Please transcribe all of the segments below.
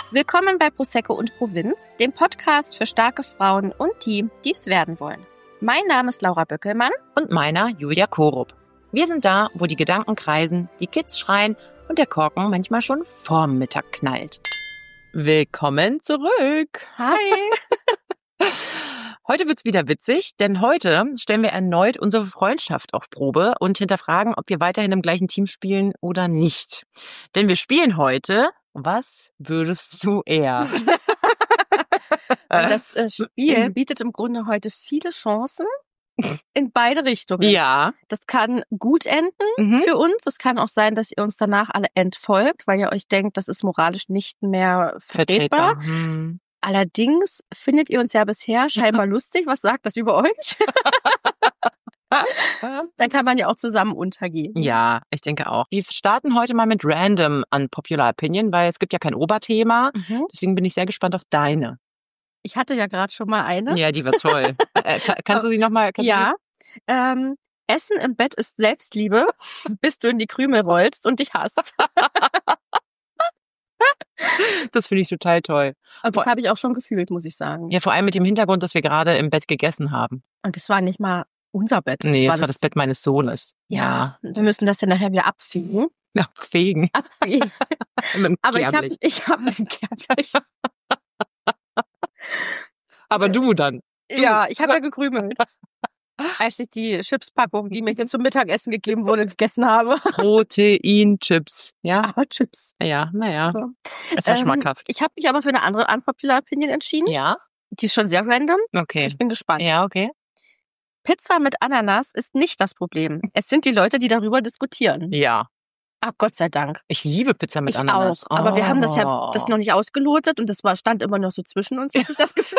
Willkommen bei Prosecco und Provinz, dem Podcast für starke Frauen und die, die es werden wollen. Mein Name ist Laura Böckelmann. Und meiner Julia Korup. Wir sind da, wo die Gedanken kreisen, die Kids schreien und der Korken manchmal schon vorm Mittag knallt. Willkommen zurück. Hi. Heute wird's wieder witzig, denn heute stellen wir erneut unsere Freundschaft auf Probe und hinterfragen, ob wir weiterhin im gleichen Team spielen oder nicht. Denn wir spielen heute, was würdest du eher? Das Spiel bietet im Grunde heute viele Chancen in beide Richtungen. Ja. Das kann gut enden für uns. Es kann auch sein, dass ihr uns danach alle entfolgt, weil ihr euch denkt, das ist moralisch nicht mehr vertretbar. Allerdings findet ihr uns ja bisher scheinbar lustig. Was sagt das über euch? Dann kann man ja auch zusammen untergehen. Ja, ich denke auch. Wir starten heute mal mit Random Unpopular Opinion, weil es gibt ja kein Oberthema. Deswegen bin ich sehr gespannt auf deine. Ich hatte ja gerade schon mal eine. Ja, die war toll. Kannst du sie nochmal? Ja. Essen im Bett ist Selbstliebe, bis du in die Krümel rollst und dich hasst. Das finde ich total toll. Und das habe ich auch schon gefühlt, muss ich sagen. Ja, vor allem mit dem Hintergrund, dass wir gerade im Bett gegessen haben. Und das war nicht mal unser Bett. Nee, das war das Bett meines Sohnes. Ja. Wir müssen das ja nachher wieder abfegen. Ja, fegen. Abfegen. Aber ich hab einen Kerblich. Aber du dann? Ja, ich habe ja gekrümelt. Als ich die Chipspackung, die mir hier zum Mittagessen gegeben wurde, gegessen habe. Proteinchips, ja? Aber Chips. Ja, naja. So. Ist ja schmackhaft. Ich habe mich aber für eine andere Unpopular Opinion entschieden. Ja? Die ist schon sehr random. Okay. Ich bin gespannt. Ja, okay. Pizza mit Ananas ist nicht das Problem. Es sind die Leute, die darüber diskutieren. Ja. Ach, Gott sei Dank. Ich liebe Pizza mit Ananas. Auch. Aber wir haben das noch nicht ausgelotet und das stand immer noch so zwischen uns, habe ich das Gefühl.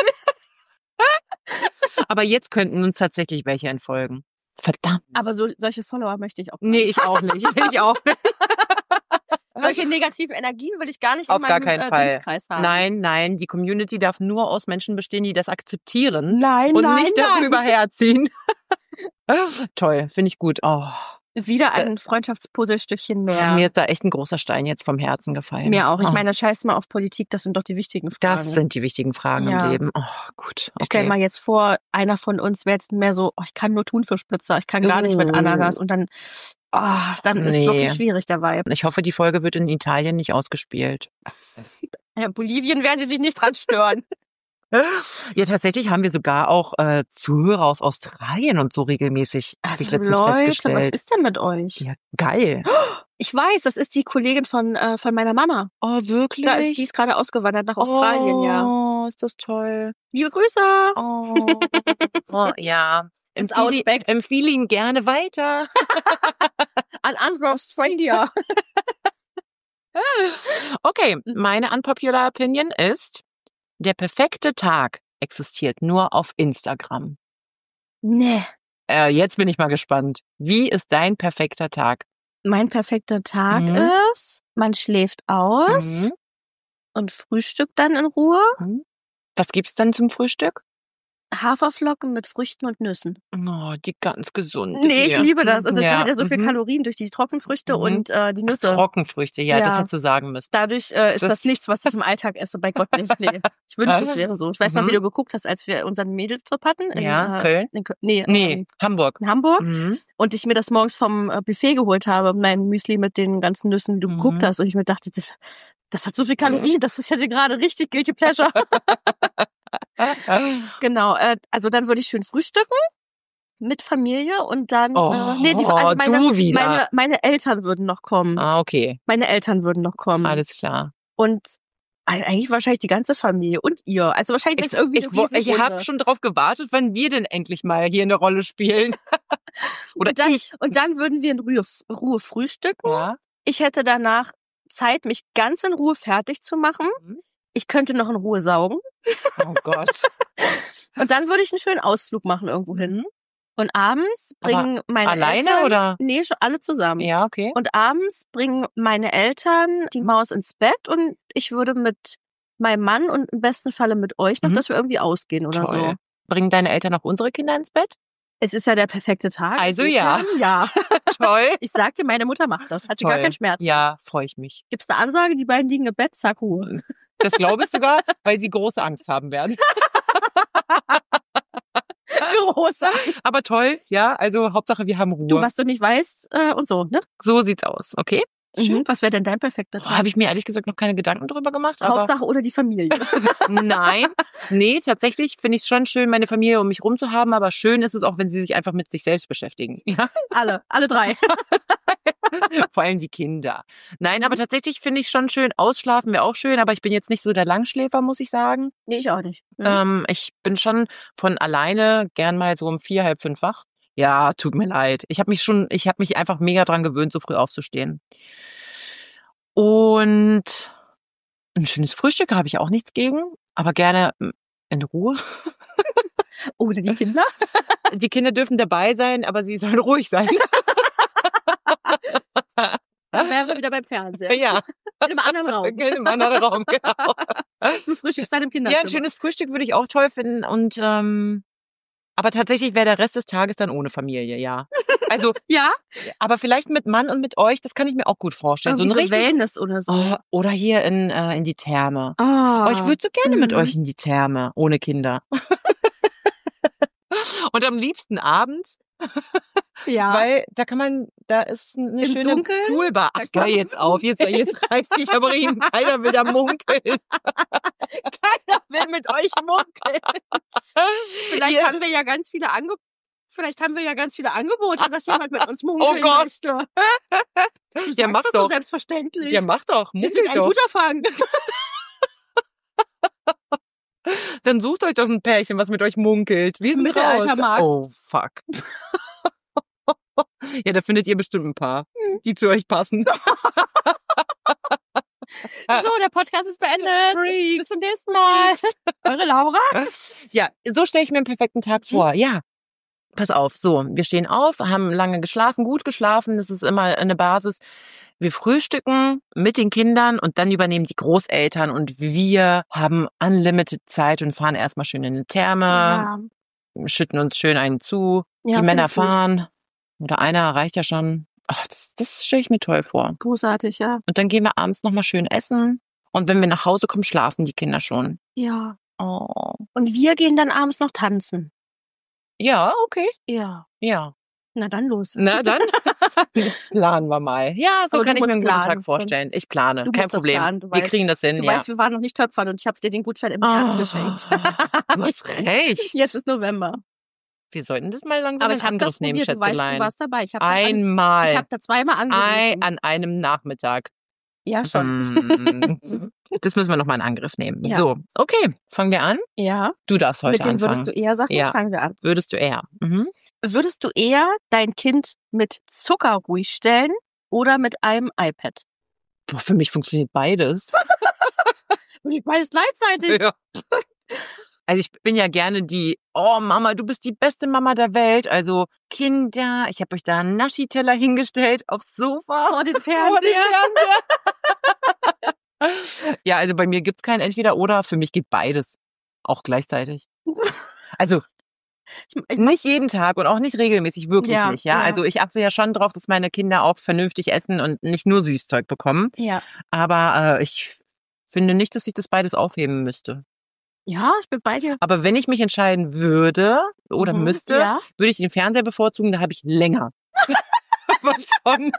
Aber jetzt könnten uns tatsächlich welche entfolgen. Verdammt. Aber solche Follower möchte ich auch nicht. Nee, ich auch nicht. Ich auch nicht. Solche negativen Energien will ich gar nicht auf in meinem gar keinen Fall. Dienstkreis haben. Nein, die Community darf nur aus Menschen bestehen, die das akzeptieren. Nein, nicht darüber herziehen. Toll, finde ich gut. Oh. Wieder ein Freundschaftspuzzlestückchen mehr. Mir ist da echt ein großer Stein jetzt vom Herzen gefallen. Mir auch. Ich meine, scheiß mal auf Politik, das sind doch die wichtigen Fragen. Das sind die wichtigen Fragen im Leben. Oh, gut. Okay. Stell mal jetzt vor, einer von uns wäre jetzt mehr so, ich kann nur Thunfischpizza, ich kann gar nicht mit Ananas und dann ist es wirklich schwierig, der Vibe. Ich hoffe, die Folge wird in Italien nicht ausgespielt. Ja, Bolivien werden sie sich nicht dran stören. Ja, tatsächlich haben wir sogar auch Zuhörer aus Australien und so regelmäßig. Also ich letztens Leute, festgestellt. was ist denn mit euch? Ja, geil. Ich weiß, das ist die Kollegin von meiner Mama. Oh, wirklich? Die ist gerade ausgewandert nach Australien, ja. Oh, ist das toll. Liebe Grüße. Oh ja. Ins Outback. Empfehle ihn gerne weiter. An andere Australia. Okay, meine unpopular Opinion ist, der perfekte Tag existiert nur auf Instagram. Nee. Jetzt bin ich mal gespannt. Wie ist dein perfekter Tag? Mein perfekter Tag ist, man schläft aus und frühstückt dann in Ruhe. Was gibt's dann zum Frühstück? Haferflocken mit Früchten und Nüssen. Oh, die ganz gesunden. Nee, ich liebe das. Also es hat ja so viel Kalorien durch die Trockenfrüchte und die Nüsse. Trockenfrüchte, ja, das hättest du sagen müssen. Dadurch ist das nichts, was ich im Alltag esse. Bei Gott nicht. Nee. Ich wünschte, es wäre so. Ich weiß noch, wie du geguckt hast, als wir unseren Mädelstrip hatten. Köln? Hamburg. In Hamburg. Und ich mir das morgens vom Buffet geholt habe, mein Müsli mit den ganzen Nüssen, wie du geguckt hast. Und ich mir dachte, das hat so viel Kalorien, das ist ja gerade richtig guilty pleasure. Genau, also dann würde ich schön frühstücken mit Familie und dann meine Eltern würden noch kommen. Ah, okay. Meine Eltern würden noch kommen. Alles klar. Und eigentlich wahrscheinlich die ganze Familie und ihr. Also wahrscheinlich ist irgendwie ich habe schon drauf gewartet, wann wir denn endlich mal hier eine Rolle spielen. Und dann würden wir in Ruhe frühstücken. Ja. Ich hätte danach Zeit, mich ganz in Ruhe fertig zu machen. Ich könnte noch in Ruhe saugen. Oh Gott. Und dann würde ich einen schönen Ausflug machen irgendwo hin. Und abends bringen meine alleine Eltern... oder? Nee, schon alle zusammen. Ja, okay. Und abends bringen meine Eltern die Maus ins Bett und ich würde mit meinem Mann und im besten Falle mit euch noch, dass wir irgendwie ausgehen oder Toll. so. Bringen deine Eltern auch unsere Kinder ins Bett? Es ist ja der perfekte Tag. Also ja. Ja. Toll. Ich sag dir, meine Mutter macht das. Hat sie gar keinen Schmerz. Ja, freue ich mich. Gibt's eine Ansage? Die beiden liegen im Bett, zack, Ruhe. Das glaube ich sogar, weil sie große Angst haben werden. Große. Aber toll, ja, also Hauptsache wir haben Ruhe. Du, was du nicht weißt und so, ne? So sieht's aus, okay? Mhm. Was wäre denn dein perfekter Tag? Habe ich mir ehrlich gesagt noch keine Gedanken drüber gemacht. Hauptsache oder die Familie. Nein, nee, tatsächlich finde ich es schon schön, meine Familie um mich rum zu haben, aber schön ist es auch, wenn sie sich einfach mit sich selbst beschäftigen. Ja? Alle drei. Vor allem die Kinder. Nein, aber tatsächlich finde ich schon schön, ausschlafen wäre auch schön, aber ich bin jetzt nicht so der Langschläfer, muss ich sagen. Nee, ich auch nicht. Ich bin schon von alleine gern mal so um 4, halb 5 wach. Ja, tut mir leid. Ich habe mich einfach mega dran gewöhnt, so früh aufzustehen. Und ein schönes Frühstück habe ich auch nichts gegen, aber gerne in Ruhe. Oder die Kinder? Die Kinder dürfen dabei sein, aber sie sollen ruhig sein. Da wären wir wieder beim Fernsehen. Ja. In einem anderen Raum. In einem anderen Raum, genau. Du frühstückst dann im Kinderzimmer. Ja, ein schönes Frühstück würde ich auch toll finden und aber tatsächlich wäre der Rest des Tages dann ohne Familie, ja. Also ja, aber vielleicht mit Mann und mit euch, das kann ich mir auch gut vorstellen. So ein richtig Wellness oder so. Oh, oder hier in die Therme. Oh, ich würde so gerne mit euch in die Therme, ohne Kinder. Und am liebsten abends. Ja. Weil da ist eine schöne Dunkeln? Poolbar. Ach, hör jetzt auf, jetzt reißt dich aber eben. Keiner will da munkeln. Keiner will mit euch munkeln. Vielleicht haben wir ja ganz viele Angebote, dass jemand mit uns munkeln möchte. Du sagst das so selbstverständlich. Ja, mach doch. Wir sind ein guter Fang. Dann sucht euch doch ein Pärchen, was mit euch munkelt. Wir sind Mittelaltermarkt. Oh, fuck. Ja, da findet ihr bestimmt ein paar, die zu euch passen. So, der Podcast ist beendet. Bis zum nächsten Mal. Eure Laura. Ja, so stelle ich mir einen perfekten Tag vor. Ja, pass auf. So, wir stehen auf, haben lange geschlafen, gut geschlafen. Das ist immer eine Basis. Wir frühstücken mit den Kindern und dann übernehmen die Großeltern und wir haben unlimited Zeit und fahren erstmal schön in eine Therme, schütten uns schön einen zu. Ja, die Männer fahren. Oder einer reicht ja schon. Ach, das stelle ich mir toll vor. Großartig, ja. Und dann gehen wir abends nochmal schön essen. Und wenn wir nach Hause kommen, schlafen die Kinder schon. Ja. Oh. Und wir gehen dann abends noch tanzen. Ja, okay. Ja. Ja. Na dann los. Na dann planen wir mal. Ja, so kann ich mir einen guten Tag vorstellen. Ich plane, kein Problem. Wir kriegen das hin. Du weißt, wir waren noch nicht Töpfern und ich habe dir den Gutschein im März geschenkt. Du hast recht. Jetzt ist November. Wir sollten das mal langsam in Angriff nehmen, Schätzelein. Du weißt, du warst dabei. Ich habe da zweimal angerufen. An einem Nachmittag. Ja, schon. Das müssen wir nochmal in Angriff nehmen. Ja. So, okay. Fangen wir an? Ja. Du darfst heute anfangen. Mit dem würdest du eher sagen? Ja. Fangen wir an. Würdest du eher. Würdest du eher dein Kind mit Zucker ruhig stellen oder mit einem iPad? Boah, für mich funktioniert beides. Beides gleichzeitig. Ja. Also ich bin ja gerne oh Mama, du bist die beste Mama der Welt. Also Kinder, ich habe euch da einen Naschiteller hingestellt aufs Sofa. Vor den Fernseher. Ja, also bei mir gibt's kein Entweder-Oder. Für mich geht beides. Auch gleichzeitig. Also nicht jeden Tag und auch nicht regelmäßig, wirklich nicht. Ja, also ich achte ja schon drauf, dass meine Kinder auch vernünftig essen und nicht nur Süßzeug bekommen. Ja. Aber ich finde nicht, dass ich das beides aufheben müsste. Ja, ich bin bei dir. Aber wenn ich mich entscheiden würde oder müsste, würde ich den Fernseher bevorzugen, da habe ich länger. Was von?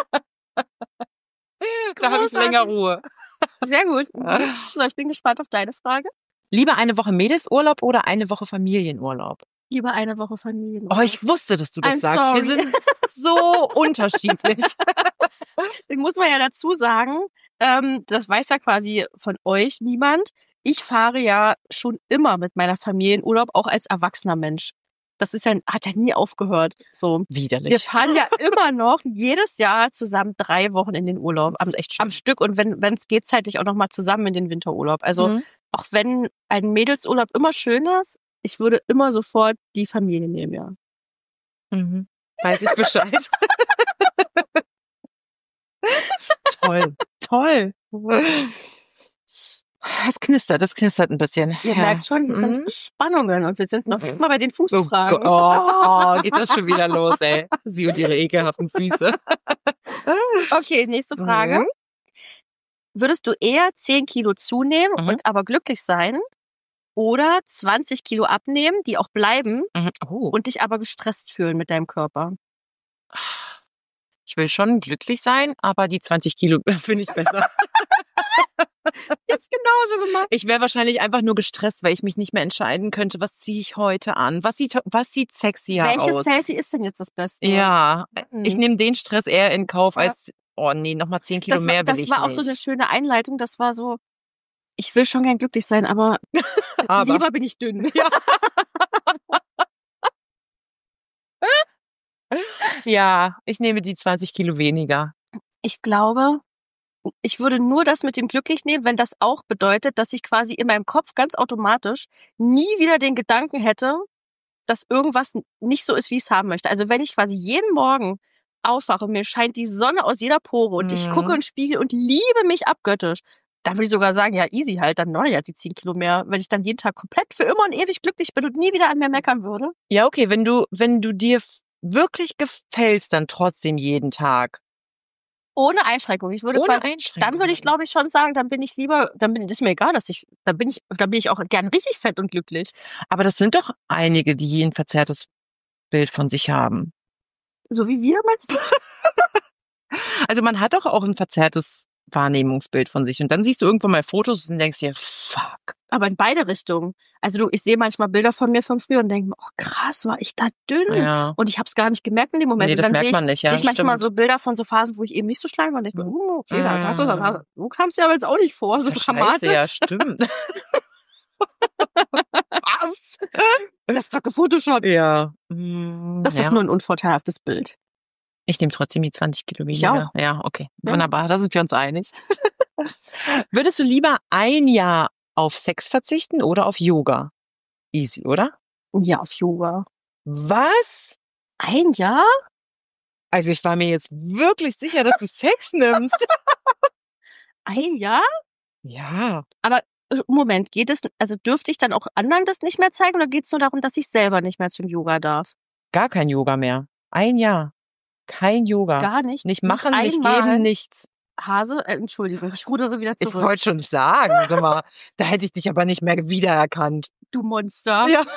Da habe ich länger Ruhe. Sehr gut. So, ich bin gespannt auf deine Frage. Lieber eine Woche Mädelsurlaub oder eine Woche Familienurlaub? Lieber eine Woche Familienurlaub. Oh, ich wusste, dass du das sagst. Sorry. Wir sind so unterschiedlich. Das muss man ja dazu sagen, das weiß ja quasi von euch niemand. Ich fahre ja schon immer mit meiner Familie in Urlaub, auch als erwachsener Mensch. Das hat ja nie aufgehört. So. Widerlich. Wir fahren ja immer noch jedes Jahr zusammen 3 Wochen in den Urlaub am Stück und wenn es geht, zeitlich auch noch mal zusammen in den Winterurlaub. Also auch wenn ein Mädelsurlaub immer schön ist, ich würde immer sofort die Familie nehmen, ja. Weiß ich Bescheid. Toll. Es knistert ein bisschen. Ihr merkt schon, hier sind Spannungen und wir sind noch mal bei den Fußfragen. Geht das schon wieder los, ey. Sie und ihre ekelhaften Füße. Okay, nächste Frage. Würdest du eher 10 Kilo zunehmen und aber glücklich sein oder 20 Kilo abnehmen, die auch bleiben und dich aber gestresst fühlen mit deinem Körper? Ich will schon glücklich sein, aber die 20 Kilo finde ich besser. Jetzt genauso gemacht. Ich wäre wahrscheinlich einfach nur gestresst, weil ich mich nicht mehr entscheiden könnte, was ziehe ich heute an? Was sieht sexier aus? Welches Selfie ist denn jetzt das Beste? Ja, ich nehme den Stress eher in Kauf als, nochmal 10 Kilo mehr will ich nicht. Das war auch so eine schöne Einleitung. Das war so, ich will schon gern glücklich sein, aber lieber bin ich dünn. Ja. Ja, ich nehme die 20 Kilo weniger. Ich glaube, ich würde nur das mit dem glücklich nehmen, wenn das auch bedeutet, dass ich quasi in meinem Kopf ganz automatisch nie wieder den Gedanken hätte, dass irgendwas nicht so ist, wie ich es haben möchte. Also wenn ich quasi jeden Morgen aufwache, mir scheint die Sonne aus jeder Pore und ich gucke in den Spiegel und liebe mich abgöttisch, dann würde ich sogar sagen, ja easy halt, dann die 10 Kilo mehr, wenn ich dann jeden Tag komplett für immer und ewig glücklich bin und nie wieder an mir meckern würde. Ja, okay, wenn du dir wirklich gefällst, dann trotzdem jeden Tag. Ohne Einschränkung. Dann würde ich, glaube ich, schon sagen, ist mir egal, dann bin ich auch gern richtig fett und glücklich. Aber das sind doch einige, die ein verzerrtes Bild von sich haben. So wie wir, meinst du? Also man hat doch auch ein verzerrtes Wahrnehmungsbild von sich. Und dann siehst du irgendwann mal Fotos und denkst dir, fuck. Aber in beide Richtungen. Also ich sehe manchmal Bilder von mir von früher und denke mir, oh krass, war ich da dünn? Ja. Und ich habe es gar nicht gemerkt in dem Moment. Nee, das merkt man nicht, ja. Sehe ich manchmal so Bilder von so Phasen, wo ich eben nicht so schlank war und denke mir, okay, das hast du. Du kamst dir aber jetzt auch nicht vor, so dramatisch. Ja, stimmt. Was? Das war gefotoshoppt. Ja. Das ist nur ein unvorteilhaftes Bild. Ich nehme trotzdem die 20 Kilo weniger. Ich auch. Ja, okay. Wunderbar, da sind wir uns einig. Würdest du lieber ein Jahr auf Sex verzichten oder auf Yoga? Easy, oder? Ja, auf Yoga. Was? Ein Jahr? Also ich war mir jetzt wirklich sicher, dass du Sex nimmst. Ein Jahr? Ja. Aber Moment, dürfte ich dann auch anderen das nicht mehr zeigen oder geht es nur darum, dass ich selber nicht mehr zum Yoga darf? Gar kein Yoga mehr. Ein Jahr. Kein Yoga. Gar nicht? Nicht machen, nicht geben, nichts. Hase, Entschuldigung, ich rudere wieder zurück. Ich wollte schon sagen, sag mal, da hätte ich dich aber nicht mehr wiedererkannt. Du Monster. Ja.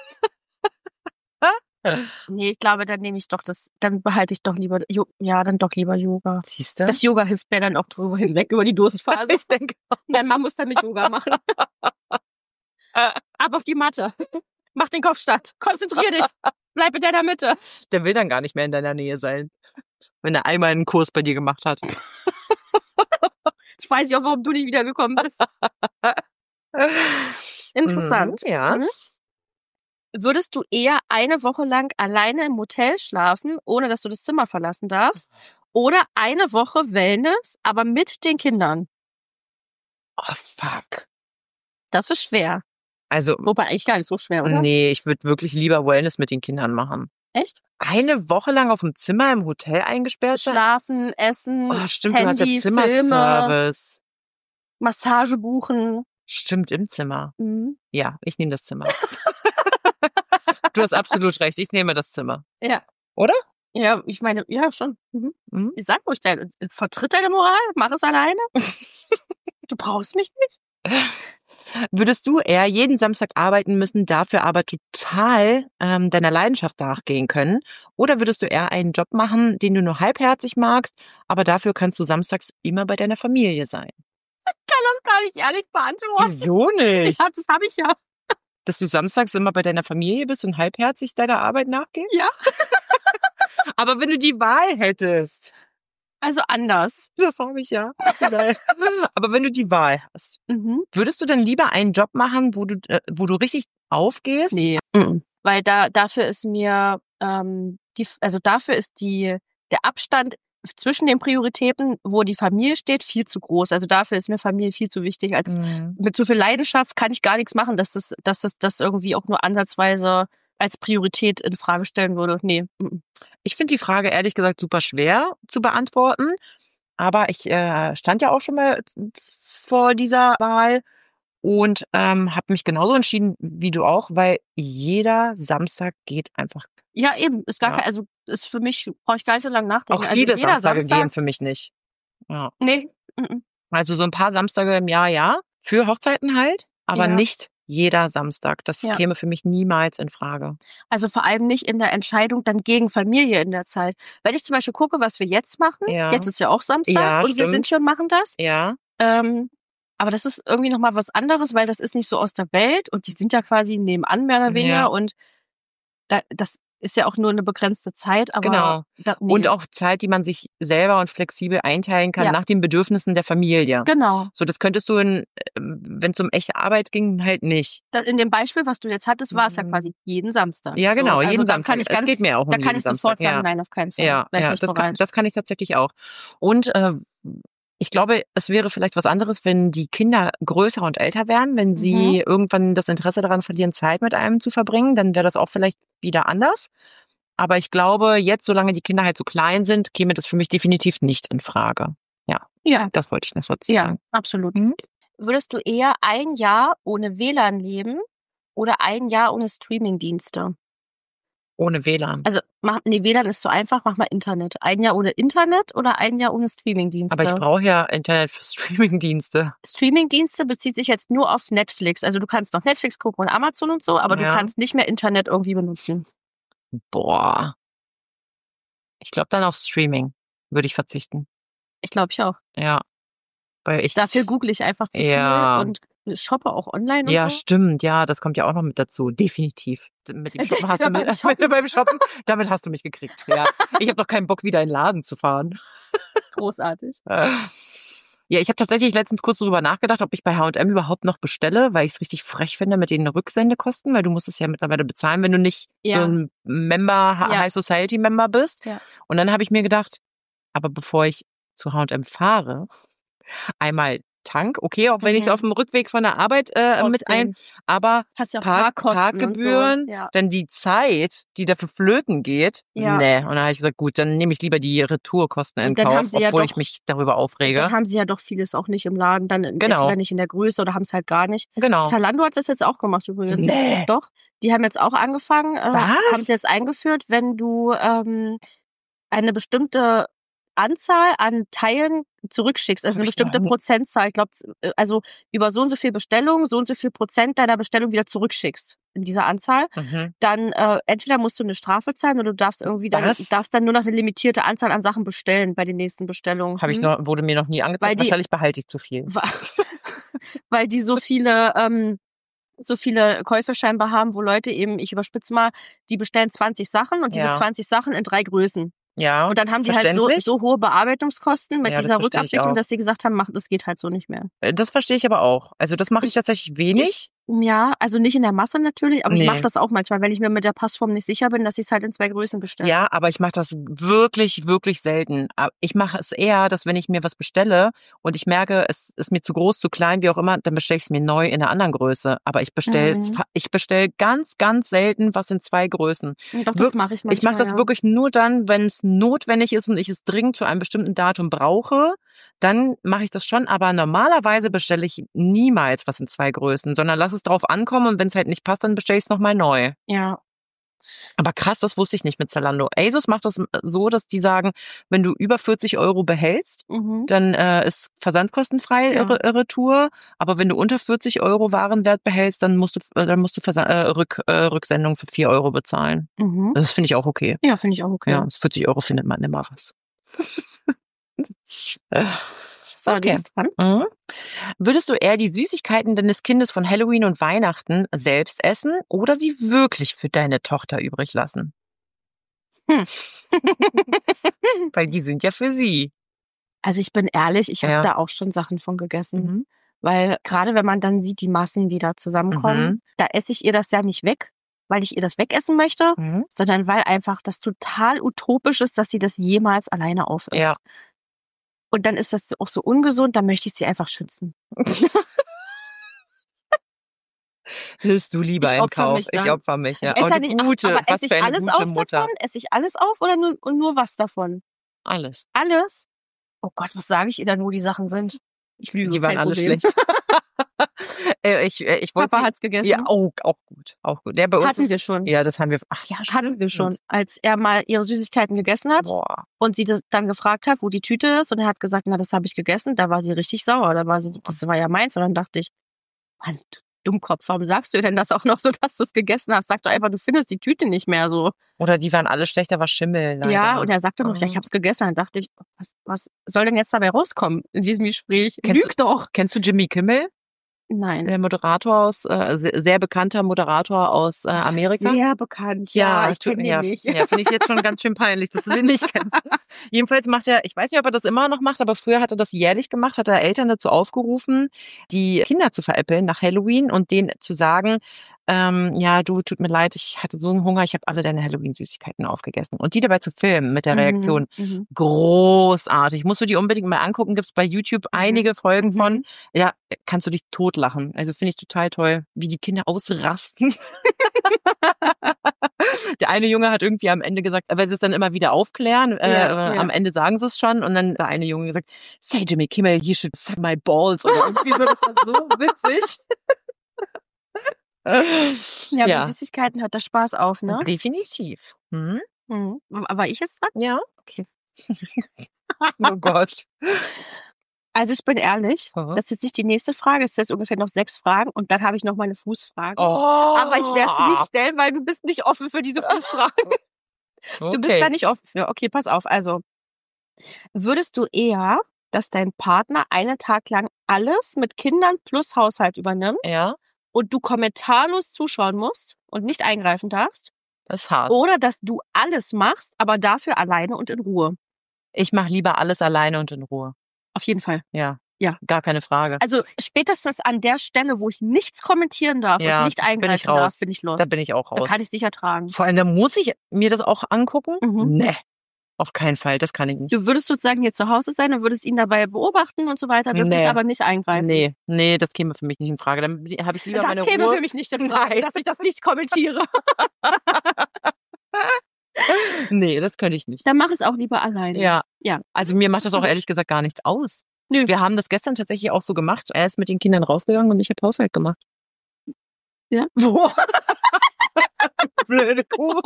Nee, ich glaube, dann dann behalte ich doch lieber, dann doch lieber Yoga. Siehst du? Das Yoga hilft mir dann auch drüber hinweg, über die Durstphase. Ich denke auch. Nein, man muss damit Yoga machen. Ab auf die Matte. Mach den Kopf statt. Konzentrier dich. Bleib in deiner Mitte. Der will dann gar nicht mehr in deiner Nähe sein, wenn er einmal einen Kurs bei dir gemacht hat. Ich weiß nicht auch, warum du nicht wiedergekommen bist. Interessant. Ja. Würdest du eher eine Woche lang alleine im Hotel schlafen, ohne dass du das Zimmer verlassen darfst? Oder eine Woche Wellness, aber mit den Kindern? Oh, fuck. Das ist schwer. Also, wobei eigentlich gar nicht so schwer, oder? Nee, ich würde wirklich lieber Wellness mit den Kindern machen. Echt? Eine Woche lang auf dem Zimmer im Hotel eingesperrt sein? Schlafen, essen, stimmt, Handy, du hast ja Zimmerservice. Massage buchen. Stimmt, im Zimmer. Mhm. Ja, ich nehme das Zimmer. Du hast absolut recht, ich nehme das Zimmer. Ja. Oder? Ja, ich meine, ja, schon. Mhm. Ich sag ruhig, vertritt deine Moral, mach es alleine. Du brauchst mich nicht. Würdest du eher jeden Samstag arbeiten müssen, dafür aber total deiner Leidenschaft nachgehen können? Oder würdest du eher einen Job machen, den du nur halbherzig magst, aber dafür kannst du samstags immer bei deiner Familie sein? Ich kann das gar nicht ehrlich beantworten. Wieso nicht? Ja, das habe ich ja. Dass du samstags immer bei deiner Familie bist und halbherzig deiner Arbeit nachgehst? Ja. Aber wenn du die Wahl hättest. Also anders. Das habe ich ja. Aber wenn du die Wahl hast, würdest du dann lieber einen Job machen, wo du richtig aufgehst? Nee. Weil dafür ist mir dafür ist der Abstand zwischen den Prioritäten, wo die Familie steht, viel zu groß. Also dafür ist mir Familie viel zu wichtig. Mit so viel Leidenschaft kann ich gar nichts machen, dass das irgendwie auch nur ansatzweise als Priorität in Frage stellen würde. Nee. Ich finde die Frage ehrlich gesagt super schwer zu beantworten. Aber ich stand ja auch schon mal vor dieser Wahl und habe mich genauso entschieden wie du auch, weil jeder Samstag geht einfach. Ja, eben. Ist gar ist für mich, brauche ich gar nicht so lange nachdenken. Auch viele Samstage gehen für mich nicht. Ja. Nee. Also so ein paar Samstage im Jahr, ja. Für Hochzeiten halt, aber nicht jeder Samstag. Das käme für mich niemals in Frage. Also vor allem nicht in der Entscheidung dann gegen Familie in der Zeit. Wenn ich zum Beispiel gucke, was wir jetzt machen, jetzt ist ja auch Samstag und wir sind hier und machen das. Ja. Aber das ist irgendwie nochmal was anderes, weil das ist nicht so aus der Welt und die sind ja quasi nebenan mehr oder weniger und das ist ja auch nur eine begrenzte Zeit, aber und auch Zeit, die man sich selber und flexibel einteilen kann nach den Bedürfnissen der Familie. Genau. So, das könntest du, wenn es um echte Arbeit ging, halt nicht. In dem Beispiel, was du jetzt hattest, war es ja quasi jeden Samstag. Ja, genau, also jeden Samstag. Das geht mir auch um jeden Samstag. Da kann ich sofort sagen, nein, auf keinen Fall. Ja, das kann ich tatsächlich auch. Und ich glaube, es wäre vielleicht was anderes, wenn die Kinder größer und älter wären, wenn sie irgendwann das Interesse daran verlieren, Zeit mit einem zu verbringen, dann wäre das auch vielleicht wieder anders. Aber ich glaube, jetzt, solange die Kinder halt so klein sind, käme das für mich definitiv nicht in Frage. Ja. Das wollte ich noch dazu sagen. Ja, absolut. Würdest du eher ein Jahr ohne WLAN leben oder ein Jahr ohne Streamingdienste? Ohne WLAN. Also, WLAN ist zu einfach, mach mal Internet. Ein Jahr ohne Internet oder ein Jahr ohne Streamingdienste? Aber ich brauche ja Internet für Streamingdienste. Streamingdienste bezieht sich jetzt nur auf Netflix. Also du kannst noch Netflix gucken und Amazon und so, aber du kannst nicht mehr Internet irgendwie benutzen. Boah. Ich glaube dann auf Streaming würde ich verzichten. Ich glaube ich auch. Ja. Weil dafür google ich einfach zu viel und shoppe auch online und ja, so. Stimmt, ja, das kommt ja auch noch mit dazu. Definitiv. Mit dem Shoppen hast du beim Shoppen, damit hast du mich gekriegt. Ja. Ich habe doch keinen Bock, wieder in den Laden zu fahren. Großartig. Ja, ich habe tatsächlich letztens kurz darüber nachgedacht, ob ich bei H&M überhaupt noch bestelle, weil ich es richtig frech finde mit den Rücksendekosten, weil du musst es ja mittlerweile bezahlen, wenn du nicht so ein High Society Member bist. Ja. Und dann habe ich mir gedacht, aber bevor ich zu H&M fahre, einmal Tank, okay, auch wenn ich es auf dem Rückweg von der Arbeit mit aber hast ja Parkgebühren, und so. dann die Zeit, die dafür flöten geht, nee. Und dann habe ich gesagt, gut, dann nehme ich lieber die Retourkosten in Kauf, obwohl ich mich darüber aufrege. Dann haben sie ja doch vieles auch nicht im Laden, dann entweder nicht in der Größe oder haben es halt gar nicht. Genau. Zalando hat das jetzt auch gemacht übrigens. Nee. Doch, die haben jetzt auch angefangen, haben es jetzt eingeführt, wenn du eine bestimmte Anzahl an Teilen zurückschickst, also eine bestimmte Prozentzahl, ich glaube, also über so und so viel Bestellungen, so und so viel Prozent deiner Bestellung wieder zurückschickst in dieser Anzahl, dann entweder musst du eine Strafe zahlen oder du darfst irgendwie darfst dann nur noch eine limitierte Anzahl an Sachen bestellen bei den nächsten Bestellungen. Wurde mir noch nie angezeigt, wahrscheinlich behalte ich zu viel. Weil die so viele Käufe scheinbar haben, wo Leute eben, ich überspitze mal, die bestellen 20 Sachen und diese 20 Sachen in 3 Größen. Ja, und dann haben die halt so hohe Bearbeitungskosten mit dieser Rückabwicklung, dass sie gesagt haben, das geht halt so nicht mehr. Das verstehe ich aber auch. Also das mache ich tatsächlich wenig. Ja, also nicht in der Masse natürlich, aber ich mache das auch manchmal, wenn ich mir mit der Passform nicht sicher bin, dass ich es halt in 2 Größen bestelle. Ja, aber ich mache das wirklich, wirklich selten. Ich mache es eher, dass wenn ich mir was bestelle und ich merke, es ist mir zu groß, zu klein, wie auch immer, dann bestelle ich es mir neu in einer anderen Größe. Aber ich bestelle ganz, ganz selten was in 2 Größen. Doch, das mache ich manchmal. Ich mache das wirklich nur dann, wenn es notwendig ist und ich es dringend zu einem bestimmten Datum brauche, dann mache ich das schon. Aber normalerweise bestelle ich niemals was in 2 Größen, sondern lass es drauf ankommen und wenn es halt nicht passt, dann bestelle ich es nochmal neu. Ja. Aber krass, das wusste ich nicht mit Zalando. ASOS macht das so, dass die sagen, wenn du über 40 € behältst, dann ist versandkostenfrei Retour. Aber wenn du unter 40 € Warenwert behältst, dann musst du Rücksendung für 4 € bezahlen. Das finde ich auch okay. Ja, finde ich auch okay. Ja, 40 € findet man immer was. So, okay. Du bist dran. Würdest du eher die Süßigkeiten deines Kindes von Halloween und Weihnachten selbst essen oder sie wirklich für deine Tochter übrig lassen? Weil die sind ja für sie. Also ich bin ehrlich, ich habe da auch schon Sachen von gegessen. Weil gerade wenn man dann sieht, die Massen, die da zusammenkommen, da esse ich ihr das ja nicht weg, weil ich ihr das wegessen möchte, sondern weil einfach das total utopisch ist, dass sie das jemals alleine aufisst. Ja. Und dann ist das auch so ungesund, dann möchte ich sie einfach schützen. Nimmst du lieber in Kauf? Ich opfer mich. Ja. Aber esse ich alles auf davon? Esse ich alles auf oder nur was davon? Alles. Alles? Oh Gott, was sage ich ihr dann, wo die Sachen sind? Ich lüge. Die waren alle schlecht. Ich wollte Papa hat's gegessen. Ja, auch gut. Der bei uns hatten wir schon. Ja, das haben wir. Ach ja, hatten wir schon. Als er mal ihre Süßigkeiten gegessen hat und sie das dann gefragt hat, wo die Tüte ist und er hat gesagt, na, das habe ich gegessen, da war sie richtig sauer. Da war sie, das war ja meins. Und dann dachte ich, Mann, du Dummkopf, warum sagst du denn das auch noch so, dass du es gegessen hast? Sag doch einfach, du findest die Tüte nicht mehr so. Oder die waren alle schlecht, da war Schimmel. Leider. Ja, und er sagte noch, ja, ich hab's gegessen. Dann dachte ich, was soll denn jetzt dabei rauskommen in diesem Gespräch? Lüg doch. Kennst du Jimmy Kimmel? Nein. Der Moderator aus, sehr bekannter Moderator aus Amerika. Sehr bekannt, ja, ich kenne ihn nicht. Ja, finde ich jetzt schon ganz schön peinlich, dass du den nicht kennst. Jedenfalls macht er, ich weiß nicht, ob er das immer noch macht, aber früher hat er das jährlich gemacht, hat er Eltern dazu aufgerufen, die Kinder zu veräppeln nach Halloween und denen zu sagen, ja, du, tut mir leid, ich hatte so einen Hunger, ich habe alle deine Halloween-Süßigkeiten aufgegessen. Und die dabei zu filmen mit der Reaktion, großartig. Musst du die unbedingt mal angucken, gibt's bei YouTube einige Folgen von. Ja, kannst du dich totlachen. Also finde ich total toll, wie die Kinder ausrasten. Der eine Junge hat irgendwie am Ende gesagt, weil sie es dann immer wieder aufklären, am Ende sagen sie es schon und dann der eine Junge gesagt, say Jimmy Kimmel, you should suck my balls oder irgendwie so, das war so witzig. Ja, bei Süßigkeiten hört der Spaß auf, ne? Definitiv. Aber ich jetzt dran? Ja, okay. Oh Gott. Also ich bin ehrlich, das ist jetzt nicht die nächste Frage, es sind jetzt ungefähr noch 6 Fragen und dann habe ich noch meine Fußfragen. Aber ich werde sie nicht stellen, weil du bist nicht offen für diese Fußfragen. Okay. Du bist da nicht offen für. Okay, pass auf. Also, würdest du eher, dass dein Partner einen Tag lang alles mit Kindern plus Haushalt übernimmt? Ja. Und du kommentarlos zuschauen musst und nicht eingreifen darfst? Das ist hart. Oder dass du alles machst, aber dafür alleine und in Ruhe? Ich mache lieber alles alleine und in Ruhe. Auf jeden Fall. Ja. Gar keine Frage. Also spätestens an der Stelle, wo ich nichts kommentieren darf und nicht eingreifen darf, bin ich los. Da bin ich auch raus. Da kann ich es nicht ertragen. Vor allem, da muss ich mir das auch angucken? Nee. Auf keinen Fall, das kann ich nicht. Du würdest sozusagen hier zu Hause sein und würdest ihn dabei beobachten und so weiter, dürftest aber nicht eingreifen. Nee, das käme für mich nicht in Frage. Dann habe ich lieber meine Ruhe. Das käme für mich nicht in Frage, dass ich das nicht kommentiere. Nee, das könnte ich nicht. Dann mach es auch lieber alleine. Ja. Also mir macht das auch ehrlich gesagt gar nichts aus. Nö. Wir haben das gestern tatsächlich auch so gemacht. Er ist mit den Kindern rausgegangen und ich habe Haushalt gemacht. Ja? Wo? Blöde Kuh.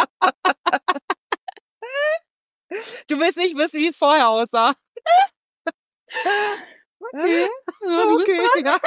Du willst nicht wissen, wie es vorher aussah. Okay. Ja,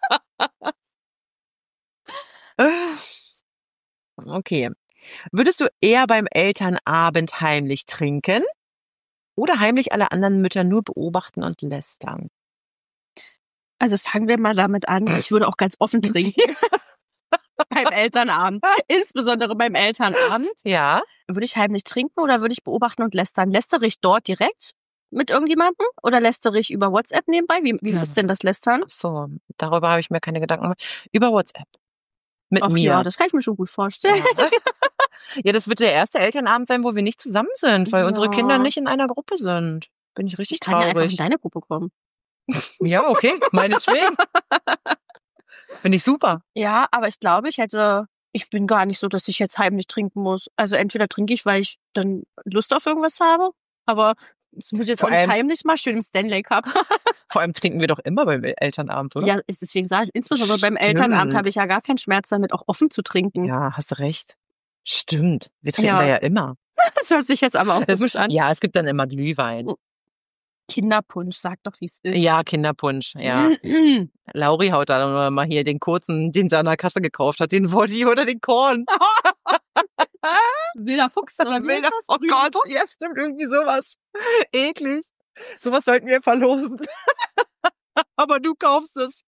Okay. Würdest du eher beim Elternabend heimlich trinken oder heimlich alle anderen Mütter nur beobachten und lästern? Also fangen wir mal damit an. Ich würde auch ganz offen trinken. Beim Elternabend. Insbesondere beim Elternabend. Ja. Würde ich heimlich trinken oder würde ich beobachten und lästern? Lästere ich dort direkt mit irgendjemandem oder lästere ich über WhatsApp nebenbei? Wie ist denn das Lästern? So, darüber habe ich mir keine Gedanken gemacht. Über WhatsApp. Mit mir. Ja, das kann ich mir schon gut vorstellen. Ja, das wird der erste Elternabend sein, wo wir nicht zusammen sind, weil unsere Kinder nicht in einer Gruppe sind. Bin ich richtig traurig. Ich kann ja einfach in deine Gruppe kommen. Ja, okay, meinetwegen. Finde ich super. Ja, aber ich glaube, ich bin gar nicht so, dass ich jetzt heimlich trinken muss. Also entweder trinke ich, weil ich dann Lust auf irgendwas habe, aber das muss ich jetzt auch nicht heimlich mal schön im Stanley Cup. Vor allem trinken wir doch immer beim Elternabend, oder? Ja, deswegen sage ich, insbesondere beim Elternabend habe ich ja gar keinen Schmerz damit, auch offen zu trinken. Ja, hast du recht. Stimmt, wir trinken da ja immer. Das hört sich jetzt aber auch komisch an. Ja, es gibt dann immer Glühwein. Kinderpunsch, sag doch, wie es ist. Ja, Kinderpunsch, ja. Lauri haut da mal hier den kurzen, den sie an der Kasse gekauft hat, den Woddy oder den Korn. Wilder Fuchs oder wie ist das? Oh Gott, ja, stimmt, irgendwie sowas. Eklig. Sowas sollten wir verlosen. Aber du kaufst es.